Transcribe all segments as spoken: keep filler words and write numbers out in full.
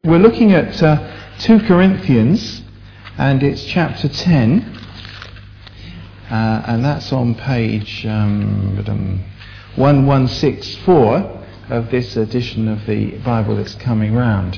We're looking at uh, two Corinthians, and it's chapter ten, uh, and that's on page um, one one six four of this edition of the Bible that's coming round.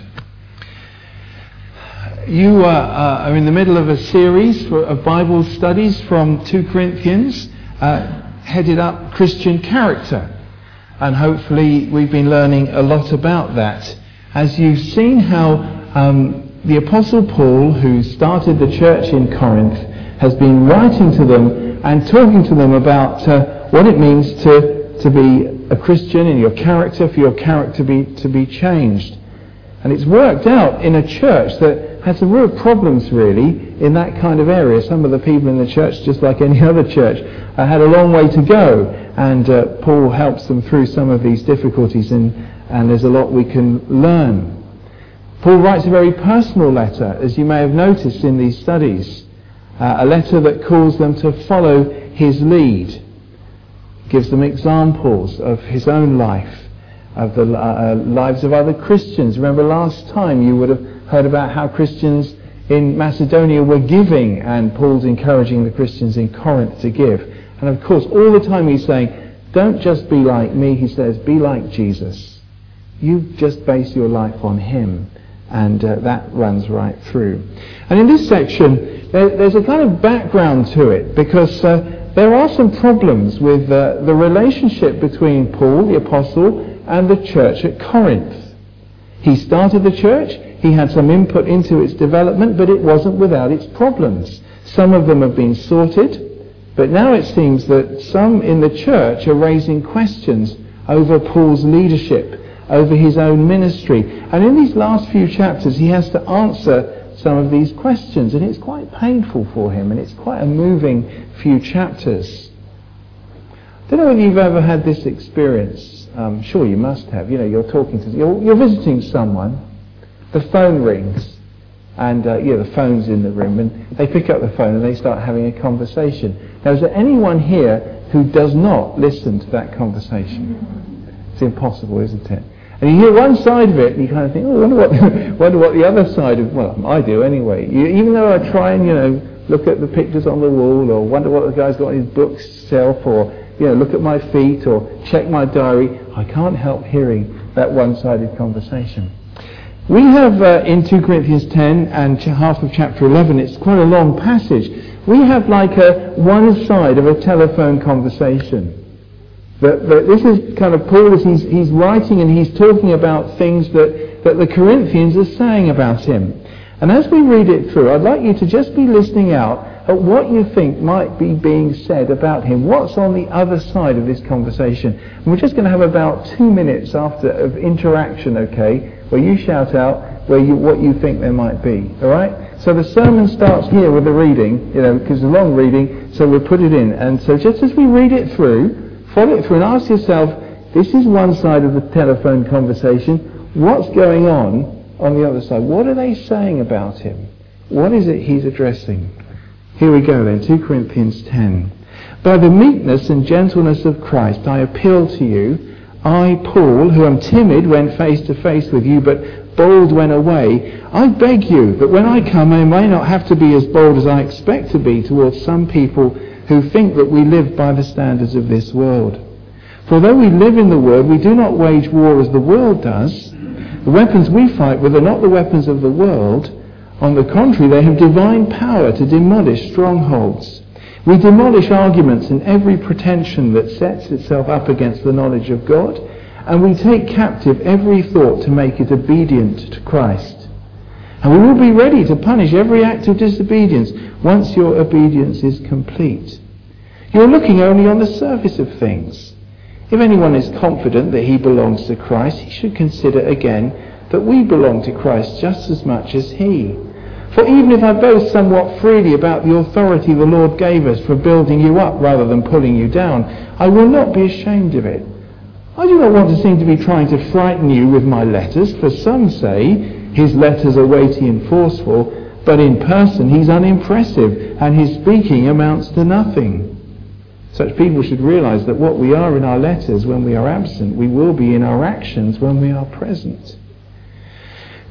You uh, uh, are in the middle of a series for, of Bible studies from two Corinthians, uh, headed up Christian character, and hopefully we've been learning a lot about that. As you've seen how um, the Apostle Paul, who started the church in Corinth, has been writing to them and talking to them about uh, what it means to, to be a Christian in your character, for your character be, to be changed. And it's worked out in a church that has some real problems, really, in that kind of area. Some of the people in the church, just like any other church, uh, had a long way to go. And uh, Paul helps them through some of these difficulties, and, and there's a lot we can learn. Paul writes a very personal letter, as you may have noticed in these studies. Uh, a letter that calls them to follow his lead. Gives them examples of his own life, of the uh, lives of other Christians. Remember last time you would have heard about how Christians in Macedonia were giving, and Paul's encouraging the Christians in Corinth to give. And of course, all the time he's saying, don't just be like me, he says, be like Jesus. You just base your life on him. And uh, that runs right through. And in this section, there, there's a kind of background to it, because uh, there are some problems with uh, the relationship between Paul, the apostle, and the church at Corinth. He started the church, he had some input into its development, but it wasn't without its problems. Some of them have been sorted, but now it seems that some in the church are raising questions over Paul's leadership, over his own ministry. And in these last few chapters he has to answer some of these questions, and it's quite painful for him, and it's quite a moving few chapters. I don't know whether you've ever had this experience. Um, sure you must have. You know, you're talking to, you're, you're visiting someone, the phone rings, and uh, yeah, the phone's in the room, and they pick up the phone and they start having a conversation. Now, is there anyone here who does not listen to that conversation? It's impossible, isn't it? And you hear one side of it, and you kind of think, oh, I wonder what, wonder what the other side of, well, I do anyway. You, even though I try and, you know, look at the pictures on the wall, or wonder what the guy's got on his bookshelf, or, you know, look at my feet, or check my diary, I can't help hearing that one-sided conversation. We have uh, in two Corinthians ten and half of chapter eleven, it's quite a long passage, we have like a one side of a telephone conversation. But, but this is kind of Paul as he's, he's writing and he's talking about things that, that the Corinthians are saying about him. And as we read it through, I'd like you to just be listening out at what you think might be being said about him. What's on the other side of this conversation? And we're just going to have about two minutes after of interaction, okay, where you shout out where you, what you think there might be. All right? So the sermon starts here with the reading, you know, because it's a long reading, so we'll put it in. And so just as we read it through, follow it through and ask yourself, this is one side of the telephone conversation. What's going on on the other side? What are they saying about him? What is it he's addressing? Here we go then, two Corinthians ten. By the meekness and gentleness of Christ, I appeal to you, I, Paul, who am timid when face to face with you, but bold when away, I beg you that when I come I may not have to be as bold as I expect to be towards some people who think that we live by the standards of this world. For though we live in the world, we do not wage war as the world does. The weapons we fight with are not the weapons of the world. On the contrary, they have divine power to demolish strongholds. We demolish arguments and every pretension that sets itself up against the knowledge of God, and we take captive every thought to make it obedient to Christ. And we will be ready to punish every act of disobedience once your obedience is complete. You're looking only on the surface of things. If anyone is confident that he belongs to Christ, he should consider again that we belong to Christ just as much as he. For even if I boast somewhat freely about the authority the Lord gave us for building you up rather than pulling you down, I will not be ashamed of it. I do not want to seem to be trying to frighten you with my letters, for some say his letters are weighty and forceful, but in person he's unimpressive, and his speaking amounts to nothing. Such people should realize that what we are in our letters when we are absent, we will be in our actions when we are present.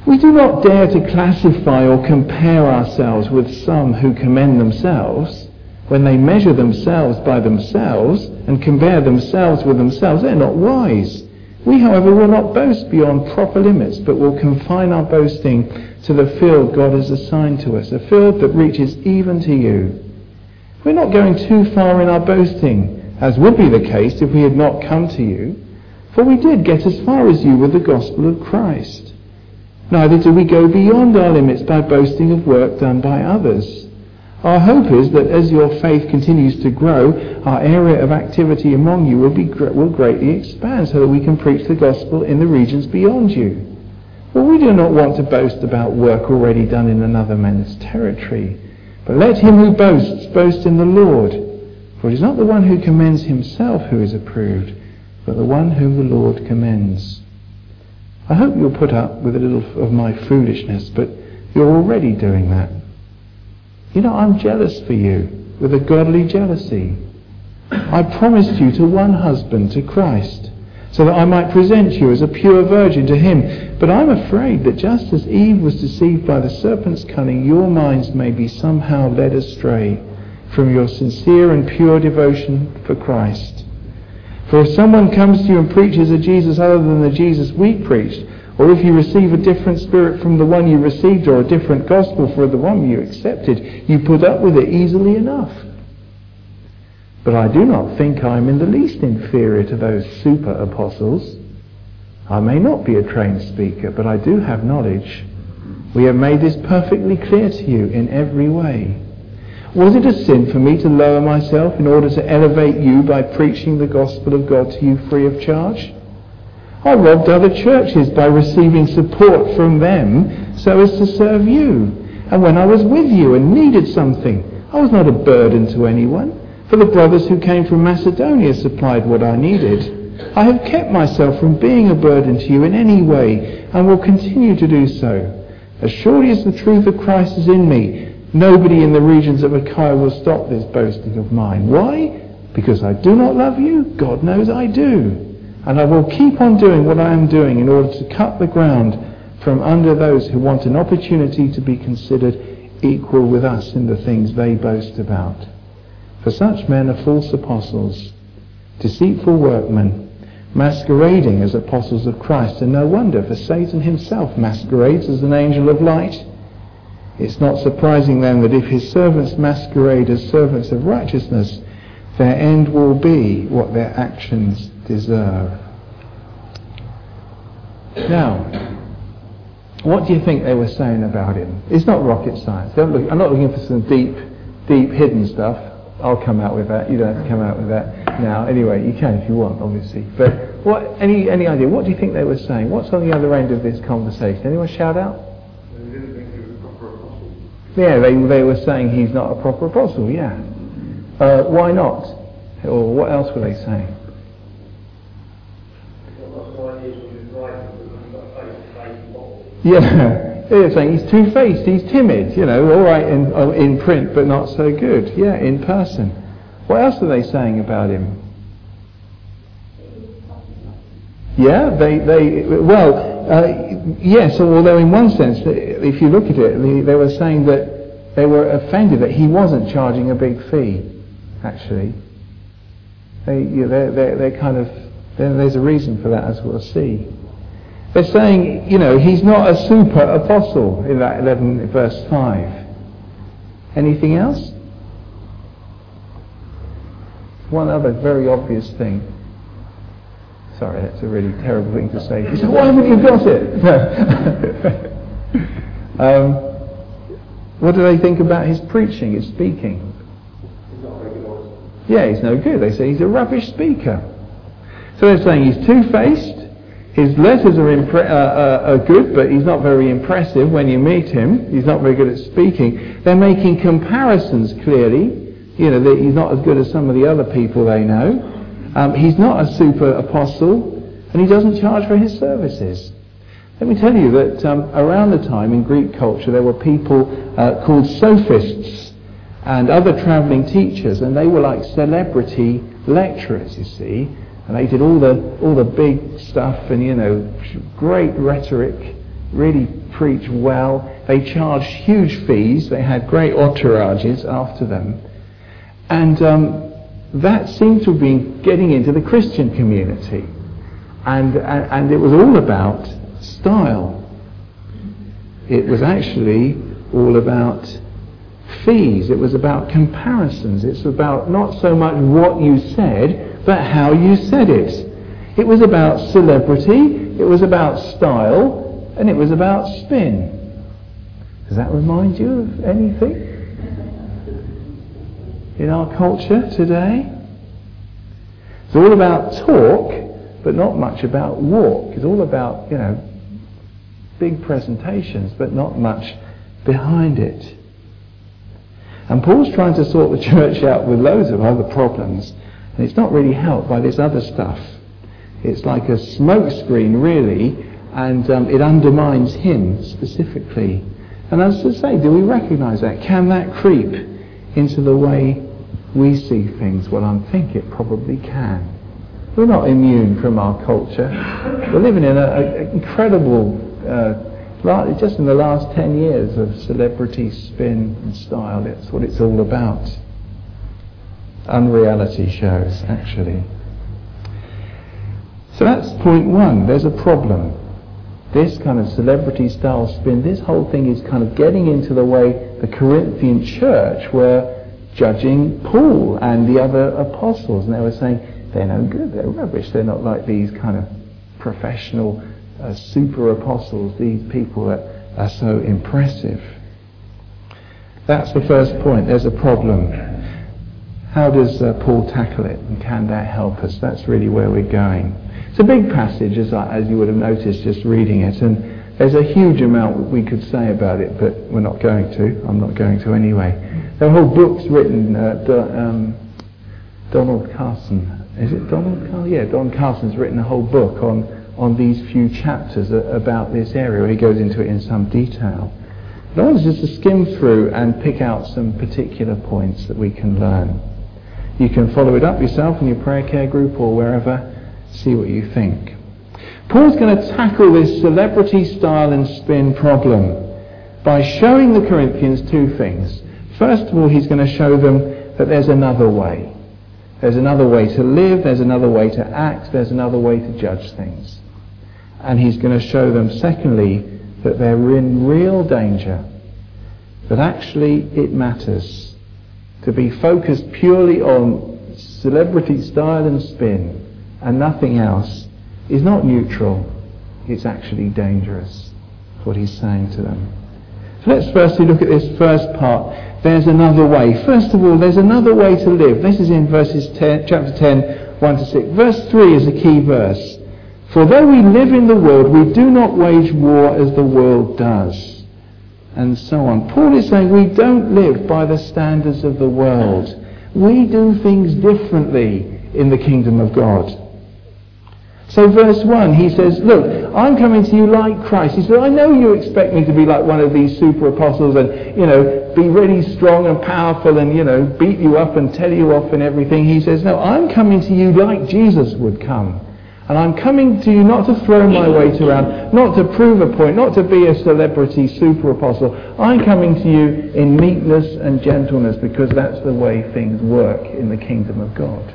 We do not dare to classify or compare ourselves with some who commend themselves. When they measure themselves by themselves and compare themselves with themselves, they're not wise. We, however, will not boast beyond proper limits, but will confine our boasting to the field God has assigned to us, a field that reaches even to you. We're not going too far in our boasting, as would be the case if we had not come to you, for we did get as far as you with the gospel of Christ. Neither do we go beyond our limits by boasting of work done by others. Our hope is that as your faith continues to grow, our area of activity among you will, be, will greatly expand so that we can preach the gospel in the regions beyond you. For we do not want to boast about work already done in another man's territory, but let him who boasts boast in the Lord. For it is not the one who commends himself who is approved, but the one whom the Lord commends. I hope you'll put up with a little of my foolishness, but you're already doing that. You know, I'm jealous for you with a godly jealousy. I promised you to one husband, to Christ, so that I might present you as a pure virgin to him. But I'm afraid that just as Eve was deceived by the serpent's cunning, your minds may be somehow led astray from your sincere and pure devotion for Christ. For if someone comes to you and preaches a Jesus other than the Jesus we preached, or if you receive a different spirit from the one you received, or a different gospel from the one you accepted, you put up with it easily enough. But I do not think I am in the least inferior to those super apostles. I may not be a trained speaker, but I do have knowledge. We have made this perfectly clear to you in every way. Was it a sin for me to lower myself in order to elevate you by preaching the gospel of God to you free of charge? I robbed other churches by receiving support from them so as to serve you. And when I was with you and needed something, I was not a burden to anyone, for the brothers who came from Macedonia supplied what I needed. I have kept myself from being a burden to you in any way, and will continue to do so. As surely as the truth of Christ is in me, nobody in the regions of Achaia will stop this boasting of mine. Why? Because I do not love you? God knows I do. And I will keep on doing what I am doing in order to cut the ground from under those who want an opportunity to be considered equal with us in the things they boast about. For such men are false apostles, deceitful workmen, masquerading as apostles of Christ. And no wonder, for Satan himself masquerades as an angel of light. It's not surprising then that if his servants masquerade as servants of righteousness, their end will be what their actions deserve. Now, what do you think they were saying about him? It's not rocket science. Don't look, I'm not looking for some deep, deep hidden stuff. I'll come out with that. You don't have to come out with that now. Anyway, you can if you want, obviously. But what? Any any idea? What do you think they were saying? What's on the other end of this conversation? Anyone shout out? They didn't think he was a proper apostle. Yeah, they they were saying he's not a proper apostle. Yeah. Uh, why not? Or what else were they saying? Yeah, they're saying he's two-faced, he's timid, you know, all right in uh, in print, but not so good. Yeah, in person. What else are they saying about him? Yeah, they, they well, uh, yes, although in one sense, if you look at it, they, they were saying that they were offended that he wasn't charging a big fee, actually. They, you know, they're, they're, they're kind of, there's a reason for that, as we'll see. They're saying, you know, he's not a super apostle in that eleven verse five. Anything else? One other very obvious thing. Sorry, that's a really terrible thing to say. He said, why haven't you got it? um, what do they think about his preaching, his speaking? He's not very good. Yeah, he's no good. They say he's a rubbish speaker. So they're saying he's two-faced. His letters are, impre- uh, uh, are good, but he's not very impressive when you meet him. He's not very good at speaking. They're making comparisons, clearly. You know, that he's not as good as some of the other people they know. Um, he's not a super apostle, and he doesn't charge for his services. Let me tell you that um, around the time in Greek culture there were people uh, called sophists and other travelling teachers, and they were like celebrity lecturers, you see. And they did all the all the big stuff and, you know, great rhetoric, really preach well. They charged huge fees. They had great entourages after them. And um, that seemed to have been getting into the Christian community. And, and, and it was all about style. It was actually all about fees. It was about comparisons. It's about not so much what you said, but how you said it. It was about celebrity, it was about style, and it was about spin. Does that remind you of anything in our culture today? It's all about talk, but not much about walk. It's all about, you know, big presentations, but not much behind it. And Paul's trying to sort the church out with loads of other problems, and it's not really helped by this other stuff. It's like a smoke screen, really, and um, it undermines him specifically. And as I say, do we recognise that? Can that creep into the way we see things? Well, I think it probably can. We're not immune from our culture. We're living in an incredible, uh, just in the last ten years of celebrity spin and style. That's what it's all about. Unreality shows, actually. So that's point one. There's a problem. This kind of celebrity style spin, this whole thing is kind of getting into the way the Corinthian church were judging Paul and the other apostles. And they were saying, they're no good, they're rubbish, they're not like these kind of professional uh, super apostles, these people that are so impressive. That's the first point. There's a problem. How does uh, Paul tackle it, and can that help us? That's really where we're going. It's a big passage, as, I, as you would have noticed just reading it, and there's a huge amount we could say about it, but we're not going to. I'm not going to anyway. There are whole books written. Uh, Do, um, Donald Carson, is it Donald Carson? Yeah, Don Carson's written a whole book on, on these few chapters a, about this area, where he goes into it in some detail. But I want just to skim through and pick out some particular points that we can learn. You can follow it up yourself in your prayer care group or wherever. See what you think. Paul's going to tackle this celebrity style and spin problem by showing the Corinthians two things. First of all, he's going to show them that there's another way. There's another way to live, there's another way to act, there's another way to judge things. And he's going to show them, secondly, that they're in real danger. That actually it matters. To be focused purely on celebrity style and spin and nothing else is not neutral, it's actually dangerous. That's what he's saying to them. So let's firstly look at this first part. There's another way. First of all, there's another way to live. This is in verses ten, chapter ten, one to six. Verse three is a key verse. For though we live in the world, we do not wage war as the world does. And so on. Paul is saying we don't live by the standards of the world. We do things differently in the kingdom of God. So verse one, he says, look, I'm coming to you like Christ. He said, I know you expect me to be like one of these super apostles and, you know, be really strong and powerful and, you know, beat you up and tell you off and everything. He says, no, I'm coming to you like Jesus would come. And I'm coming to you not to throw my weight around, not to prove a point, not to be a celebrity super apostle. I'm coming to you in meekness and gentleness because that's the way things work in the kingdom of God.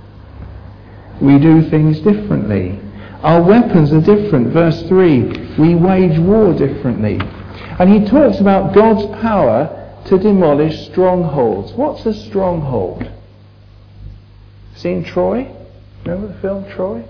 We do things differently. Our weapons are different. Verse three, we wage war differently. And he talks about God's power to demolish strongholds. What's a stronghold? Seen Troy? Remember the film Troy?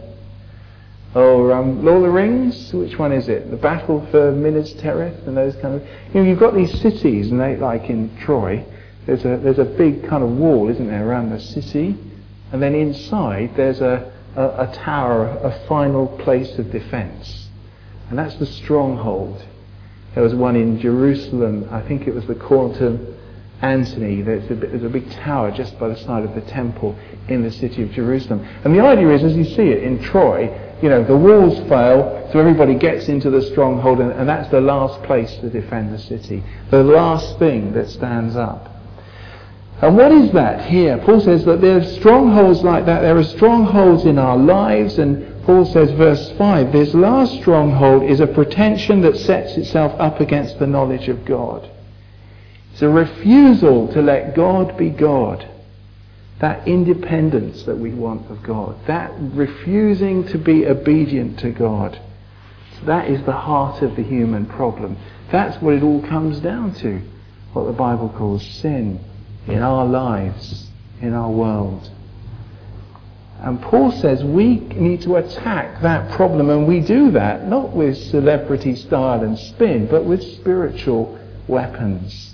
Or um, Lord of the Rings? Which one is it? The Battle for Minas Tirith and those kind of... You know, you've got these cities, and they, like in Troy, there's a there's a big kind of wall, isn't there, around the city? And then inside there's a, a, a tower, a final place of defence. And that's the stronghold. There was one in Jerusalem, I think it was the Quantum Antony. There's a, there's a big tower just by the side of the temple in the city of Jerusalem. And the idea is, as you see it in Troy, you know, the walls fail, so everybody gets into the stronghold, and, and that's the last place to defend the city. The last thing that stands up. And what is that here? Paul says that there are strongholds like that. There are strongholds in our lives, and Paul says, verse five, this last stronghold is a pretension that sets itself up against the knowledge of God. It's a refusal to let God be God. That independence that we want of God. That refusing to be obedient to God. That is the heart of the human problem. That's what it all comes down to. What the Bible calls sin in our lives, in our world. And Paul says we need to attack that problem, and we do that not with celebrity style and spin, but with spiritual weapons.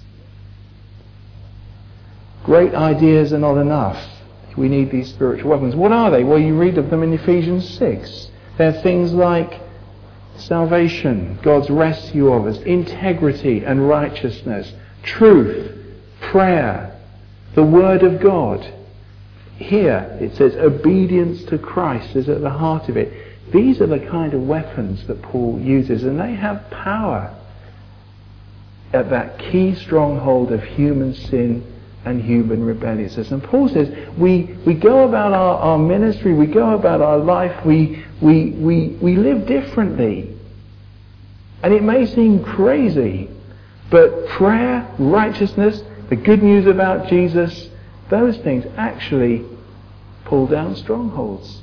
Great ideas are not enough. We need these spiritual weapons. What are they? Well, you read of them in Ephesians six. They're things like salvation, God's rescue of us, integrity and righteousness, truth, prayer, the Word of God. Here it says obedience to Christ is at the heart of it. These are the kind of weapons that Paul uses, and they have power at that key stronghold of human sin and human rebelliousness. And Paul says we, we go about our, our ministry, we go about our life, we, we, we, we live differently. And it may seem crazy, but prayer, righteousness, the good news about Jesus, those things actually pull down strongholds.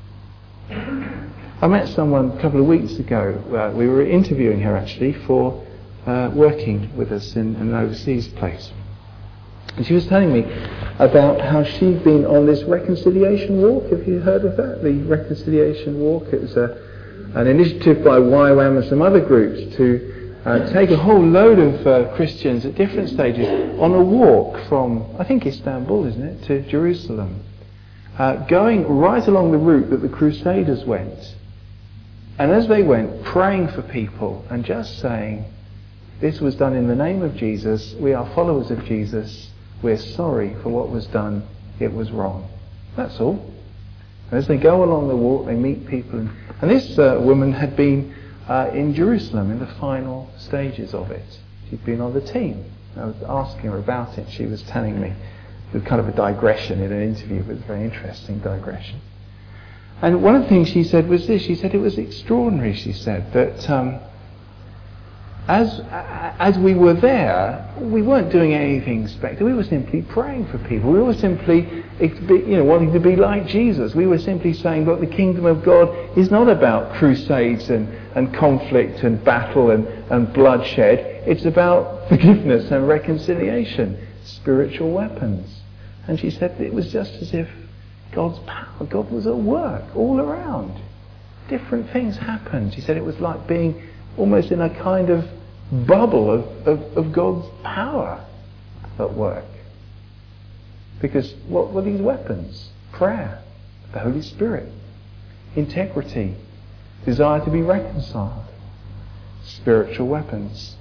I met someone a couple of weeks ago. Uh, we were interviewing her actually for uh, working with us in, in an overseas place. And she was telling me about how she'd been on this reconciliation walk. Have you heard of that? The reconciliation walk. It was a, an initiative by Y WAM and some other groups to Uh, take a whole load of uh, Christians at different stages on a walk from, I think Istanbul, isn't it, to Jerusalem, uh, going right along the route that the Crusaders went. And as they went, praying for people and just saying, this was done in the name of Jesus, we are followers of Jesus, we're sorry for what was done, it was wrong. That's all. And as they go along the walk, they meet people. And, and this uh, woman had been Uh, in Jerusalem in the final stages of it. She'd been on the team. I was asking her about it. She was telling me. It was kind of a digression in an interview, but it was a very interesting digression. And one of the things she said was this. She said it was extraordinary, she said, that um, as as we were there, we weren't doing anything spectacular. We were simply praying for people. We were simply, you know, wanting to be like Jesus. We were simply saying, look, the kingdom of God is not about crusades and, and conflict and battle and, and bloodshed. It's about forgiveness and reconciliation, spiritual weapons. And she said it was just as if God's power, God was at work all around. Different things happened. She said it was like being almost in a kind of bubble of, of, of God's power at work. Because what were these weapons? Prayer, the Holy Spirit, integrity, desire to be reconciled, spiritual weapons.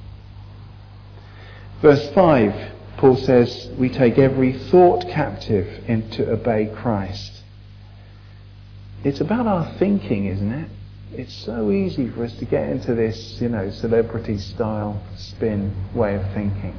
Verse five, Paul says, we take every thought captive in to obey Christ. It's about our thinking, isn't it? It's so easy for us to get into this, you know, celebrity style spin way of thinking.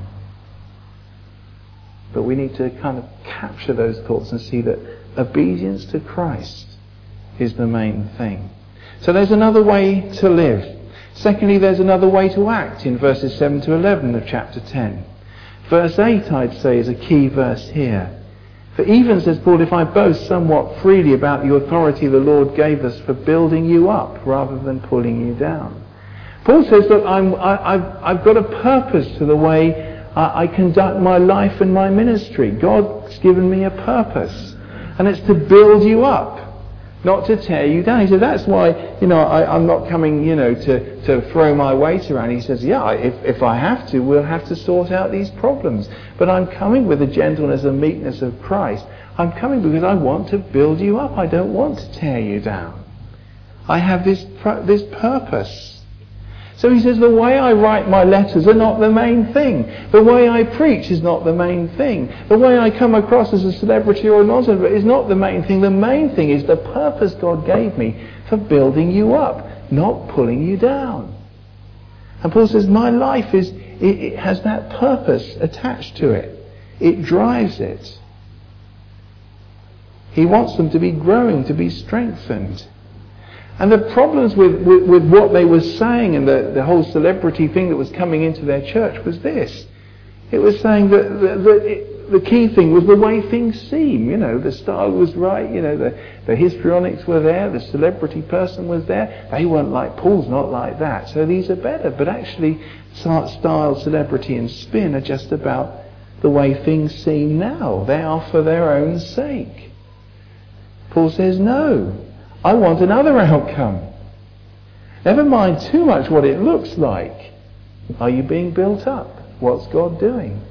But we need to kind of capture those thoughts and see that obedience to Christ is the main thing. So there's another way to live. Secondly, there's another way to act in verses seven to eleven of chapter ten. Verse eight, I'd say, is a key verse here. For even, says Paul, if I boast somewhat freely about the authority the Lord gave us for building you up rather than pulling you down. Paul says, look, I'm, I, I've, I've got a purpose to the way I, I conduct my life and my ministry. God's given me a purpose. And it's to build you up, not to tear you down. He said, that's why, you know, I, I'm not coming, you know, to, to throw my weight around. He says, yeah, if, if I have to, we'll have to sort out these problems. But I'm coming with the gentleness and meekness of Christ. I'm coming because I want to build you up. I don't want to tear you down. I have this, this purpose. So he says, the way I write my letters are not the main thing. The way I preach is not the main thing. The way I come across as a celebrity or a non-celebrity is not the main thing. The main thing is the purpose God gave me for building you up, not pulling you down. And Paul says, my life is it, it has that purpose attached to it. It drives it. He wants them to be growing, to be strengthened. And the problems with, with, with what they were saying and the, the whole celebrity thing that was coming into their church was this. It was saying that, that, that it, the key thing was the way things seem. You know, the style was right, you know, the, the histrionics were there, the celebrity person was there. They weren't like, Paul's not like that, so these are better. But actually, style, celebrity and spin are just about the way things seem now. They are for their own sake. Paul says, no, I want another outcome. Never mind too much what it looks like. Are you being built up? What's God doing?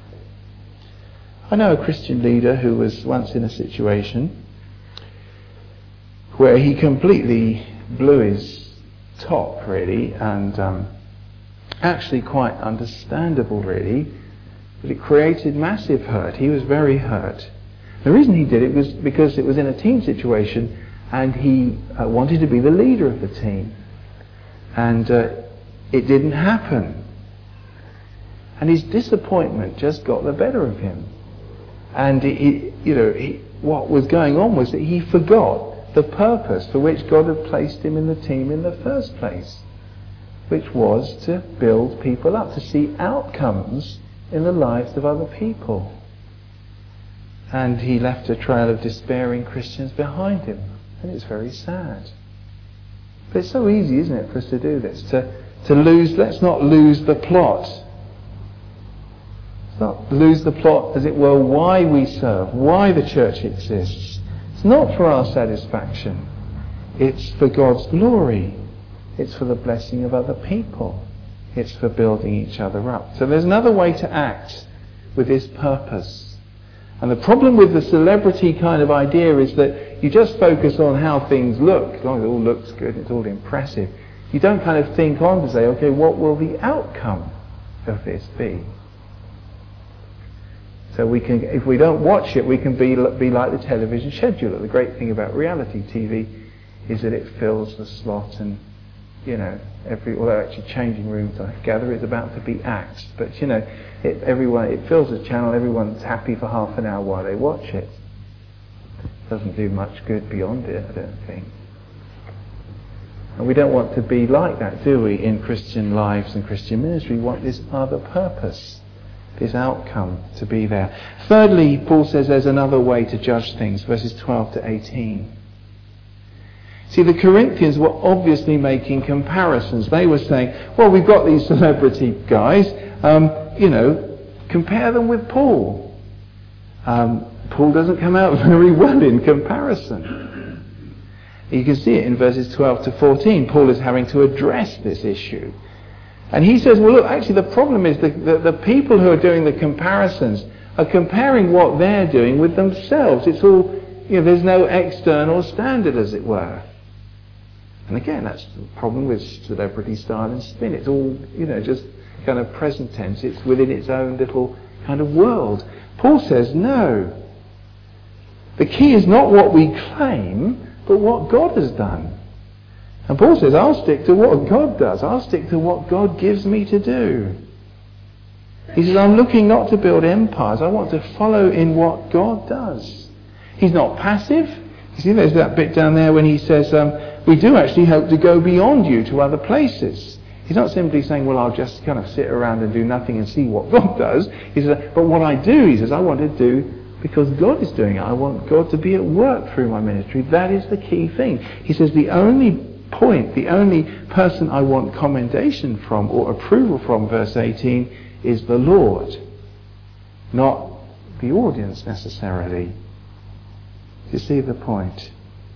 I know a Christian leader who was once in a situation where he completely blew his top, really, and um, actually quite understandable, really, but it created massive hurt. He was very hurt. The reason he did it was because it was in a team situation and he uh, wanted to be the leader of the team. And uh, it didn't happen. And his disappointment just got the better of him. And he, he, you know, he, what was going on was that he forgot the purpose for which God had placed him in the team in the first place, which was to build people up, to see outcomes in the lives of other people. And he left a trail of despairing Christians behind him. And it's very sad. But it's so easy, isn't it, for us to do this? To, to lose, let's not lose the plot. Let's not lose the plot, as it were, why we serve, why the church exists. It's not for our satisfaction. It's for God's glory. It's for the blessing of other people. It's for building each other up. So there's another way to act with this purpose. And the problem with the celebrity kind of idea is that you just focus on how things look. As long as it all looks good, it's all impressive. You don't kind of think on to say, okay, what will the outcome of this be? So we can, if we don't watch it, we can be be like the television scheduler. The great thing about reality T V is that it fills the slot, and you know, every although actually changing rooms, I gather, is about to be axed. But you know, it, everyone it fills the channel. Everyone's happy for half an hour while they watch it. Doesn't do much good beyond it, I don't think. And we don't want to be like that, do we, in Christian lives and Christian ministry? We want this other purpose, this outcome to be there. Thirdly, Paul says there's another way to judge things, verses twelve to eighteen. See, the Corinthians were obviously making comparisons. They were saying, well, we've got these celebrity guys, um, you know, compare them with Paul. Um, Paul doesn't come out very well in comparison. You can see it in verses twelve to fourteen. Paul is having to address this issue. And he says, well, look, actually the problem is that the, the people who are doing the comparisons are comparing what they're doing with themselves. It's all, you know, there's no external standard, as it were. And again, that's the problem with celebrity style and spin. It's all, you know, just kind of present tense. It's within its own little kind of world. Paul says, no. The key is not what we claim, but what God has done. And Paul says, I'll stick to what God does. I'll stick to what God gives me to do. He says, I'm looking not to build empires. I want to follow in what God does. He's not passive. You see, there's that bit down there when he says, um, we do actually hope to go beyond you to other places. He's not simply saying, well, I'll just kind of sit around and do nothing and see what God does. He says, but what I do, he says, I want to do because God is doing it. I want God to be at work through my ministry. That is the key thing. He says, the only point, the only person I want commendation from or approval from, verse eighteen, is the Lord, not the audience necessarily. Do you see the point?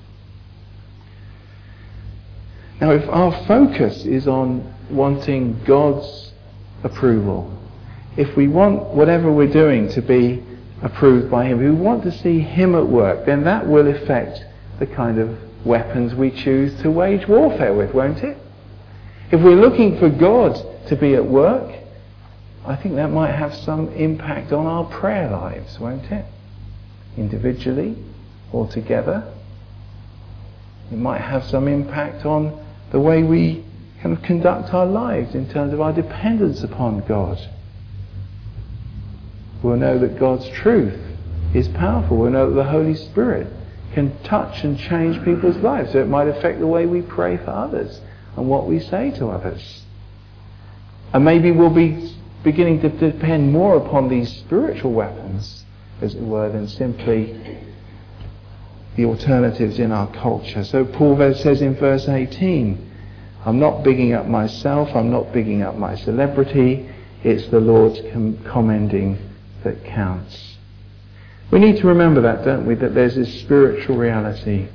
Now, if our focus is on wanting God's approval, if we want whatever we're doing to be approved by Him, if we want to see Him at work, then that will affect the kind of weapons we choose to wage warfare with, won't it? If we're looking for God to be at work, I think that might have some impact on our prayer lives, won't it? Individually or together. It might have some impact on the way we kind of conduct our lives in terms of our dependence upon God. We'll know that God's truth is powerful. We'll know that the Holy Spirit can touch and change people's lives. So it might affect the way we pray for others and what we say to others. And maybe we'll be beginning to depend more upon these spiritual weapons, as it were, than simply the alternatives in our culture. So Paul says in verse eighteen, I'm not bigging up myself, I'm not bigging up my celebrity, it's the Lord's com- commending that counts. We need to remember that, don't we, that there's this spiritual reality,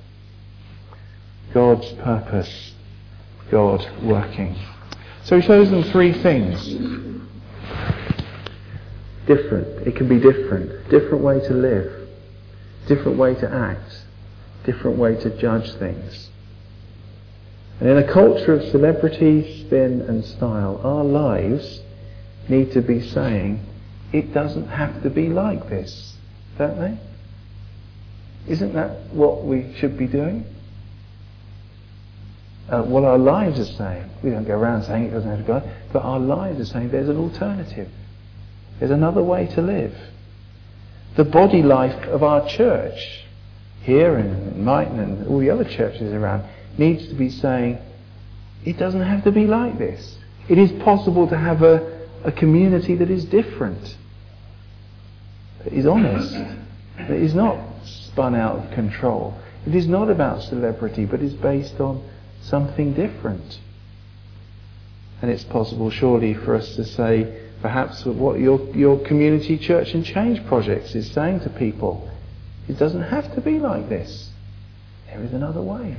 God's purpose, God working. So he shows them three things. Different, it can be different, different way to live, different way to act, different way to judge things. And in a culture of celebrity, spin and style, our lives need to be saying, it doesn't have to be like this, don't they? Isn't that what we should be doing? Uh, what our lives are saying. We don't go around saying it doesn't have to go, but our lives are saying there's an alternative. There's another way to live. The body life of our church, here and in Mighton and all the other churches around, needs to be saying, it doesn't have to be like this. It is possible to have a, a community that is different, that is honest, that is not spun out of control. It is not about celebrity, but is based on something different. And it's possible, surely, for us to say, perhaps what your, your community church and change projects is saying to people, it doesn't have to be like this. There is another way.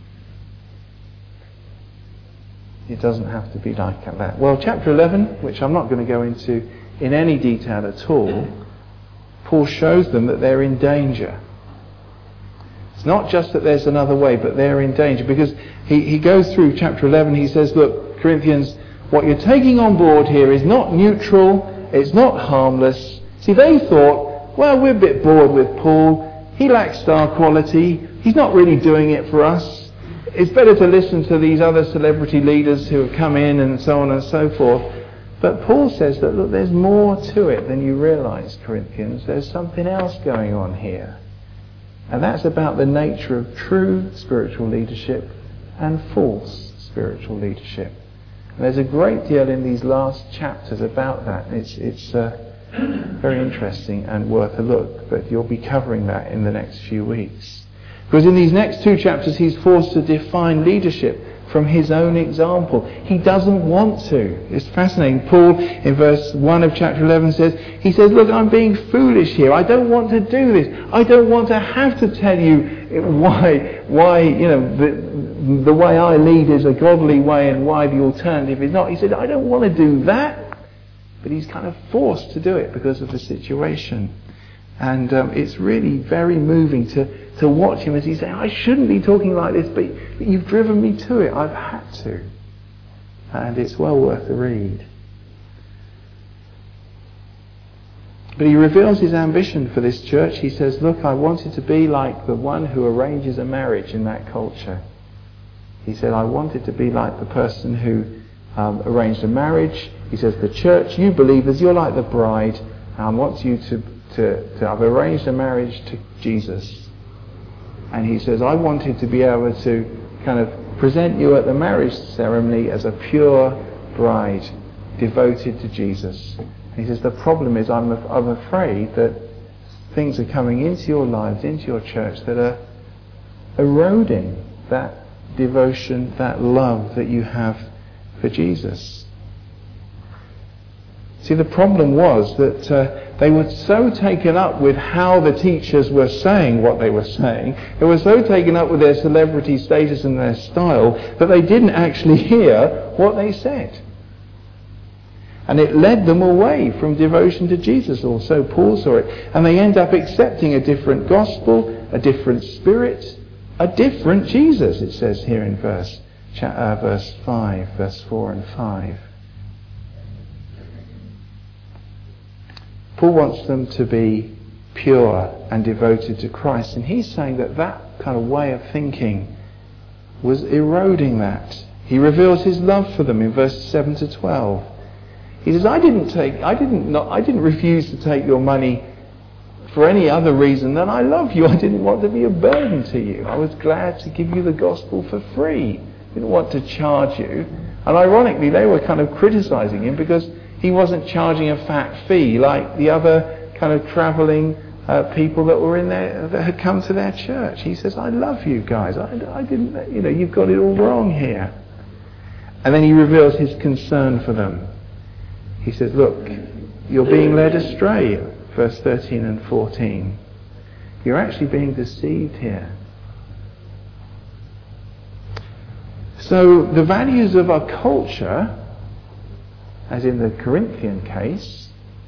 It doesn't have to be like that. Well, chapter eleven, which I'm not going to go into in any detail at all, Paul shows them that they're in danger. It's not just that there's another way, but they're in danger. Because he, he goes through chapter eleven, he says, look, Corinthians, what you're taking on board here is not neutral, it's not harmless. See, they thought, well, we're a bit bored with Paul, he lacks star quality, he's not really doing it for us. It's better to listen to these other celebrity leaders who have come in and so on and so forth. But Paul says that, look, there's more to it than you realise, Corinthians. There's something else going on here. And that's about the nature of true spiritual leadership and false spiritual leadership. And there's a great deal in these last chapters about that. It's, it's uh, very interesting and worth a look. But you'll be covering that in the next few weeks. Because in these next two chapters he's forced to define leadership from his own example. He doesn't want to. It's fascinating. Paul in verse one of chapter eleven says, he says, look, I'm being foolish here. I don't want to do this. I don't want to have to tell you why, why you know, the, the way I lead is a godly way and why the alternative is not. He said, I don't want to do that. But he's kind of forced to do it because of the situation. And um, it's really very moving to, to watch him as he's saying, I shouldn't be talking like this, but, but you've driven me to it. I've had to. And it's well worth the read. But he reveals his ambition for this church. He says, look, I wanted to be like the one who arranges a marriage in that culture. He said, I wanted to be like the person who um, arranged a marriage. He says, the church, you believers, you're like the bride. And I want you to To, to I've arranged a marriage to Jesus, and he says I wanted to be able to kind of present you at the marriage ceremony as a pure bride devoted to Jesus. And he says the problem is I'm I'm afraid that things are coming into your lives, into your church, that are eroding that devotion, that love that you have for Jesus. See, the problem was that uh, they were so taken up with how the teachers were saying what they were saying, they were so taken up with their celebrity status and their style, that they didn't actually hear what they said. And it led them away from devotion to Jesus, or so Paul saw it. And they end up accepting a different gospel, a different spirit, a different Jesus, it says here in verse, uh, verse five, verse four and five. Paul wants them to be pure and devoted to Christ, and he's saying that that kind of way of thinking was eroding that. He reveals his love for them in verses seven to twelve. He says, I didn't take, I didn't not, I didn't refuse to take your money for any other reason than I love you. I didn't want to be a burden to you. I was glad to give you the gospel for free. I didn't want to charge you. And ironically, they were kind of criticizing him because he wasn't charging a fat fee like the other kind of traveling uh, people that were in there, that had come to their church. He says, I love you guys. I, I didn't, you know, you've got it all wrong here. And then he reveals his concern for them. He says, look, you're being led astray, verse thirteen and fourteen. You're actually being deceived here. So the values of our culture, as in the Corinthian case,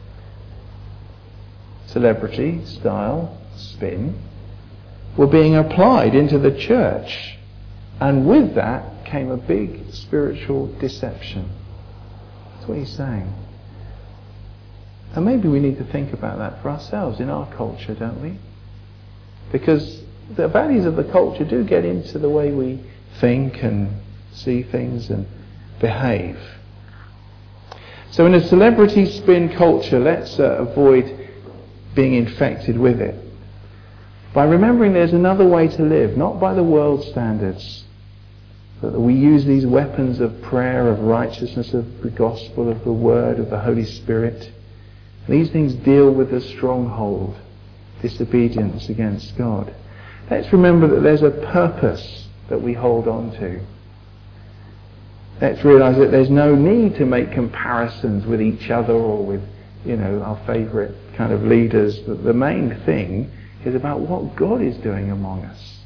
celebrity, style, spin, were being applied into the church. And with that came a big spiritual deception. That's what he's saying. And maybe we need to think about that for ourselves in our culture, don't we? Because the values of the culture do get into the way we think and see things and behave. So in a celebrity spin culture, let's uh, avoid being infected with it by remembering there's another way to live, not by the world's standards, but that we use these weapons of prayer, of righteousness, of the gospel, of the word, of the Holy Spirit. These things deal with the stronghold, disobedience against God. Let's remember that there's a purpose that we hold on to. Let's realise that there's no need to make comparisons with each other or with, you know, our favourite kind of leaders. But the main thing is about what God is doing among us.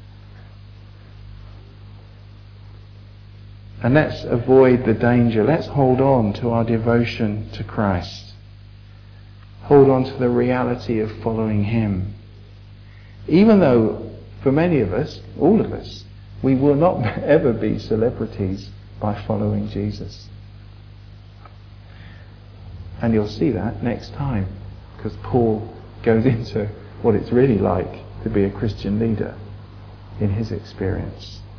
And let's avoid the danger. Let's hold on to our devotion to Christ. Hold on to the reality of following Him. Even though, for many of us, all of us, we will not ever be celebrities by following Jesus. And you'll see that next time, because Paul goes into what it's really like to be a Christian leader in his experience.